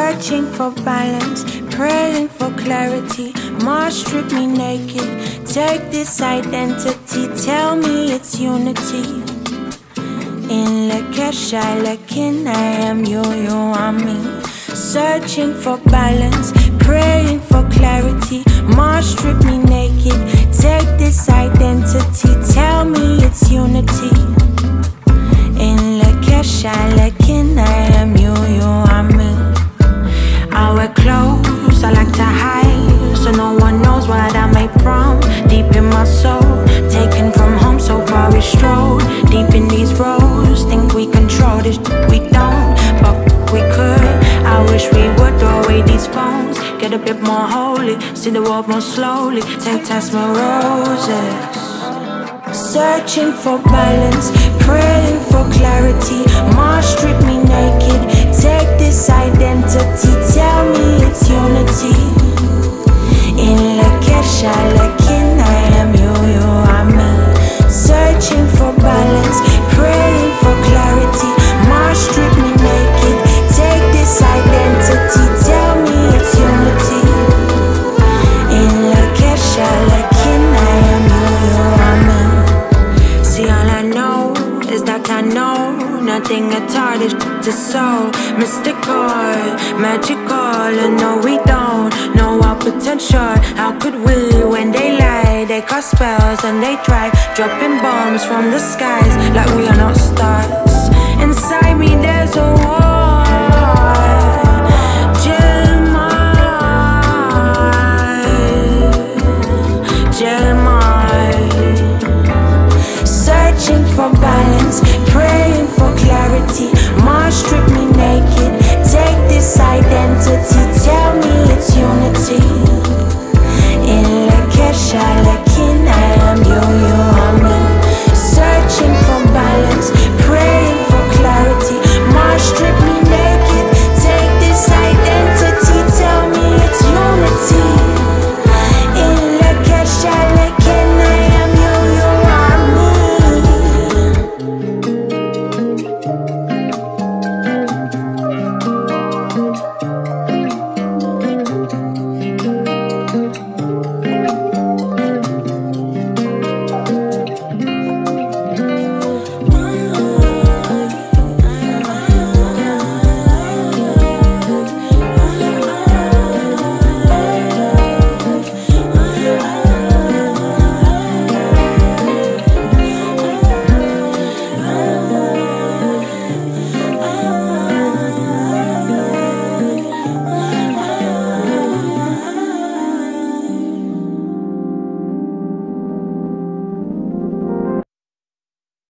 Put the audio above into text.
Searching for balance, praying for clarity. Mars strip me naked. Take this identity, tell me it's unity. In Lakesha, Lakin, I am you, you are me. Searching for balance, praying for clarity. Mars strip me naked. Take this identity, tell me it's unity. In Lakesha, Lakin, I am you, you are me. I wear clothes I like to hide, so no one knows what I'm made from. Deep in my soul, taken from home, so far we stroll. Deep in these roads, think we control this, we don't, but we could. I wish we would throw away these phones, get a bit more holy, see the world more slowly, take test my roses. Searching for balance, praying for clarity. Mars strip me naked. Take this identity, tell me it's unity. In Lakesha, Lakin, I am you, you are me. Searching for balance, praying for clarity. Mars strip me naked. Take this identity, tell me it's unity. In Lakesha, Lakin, I am you, you are me. See, all I know is that I know nothing at all, this is so mystical, magical. And no, we don't know our potential. How could we, when they lie, they cast spells and they try dropping bombs from the skies like we are not stars. Inside me there's a war,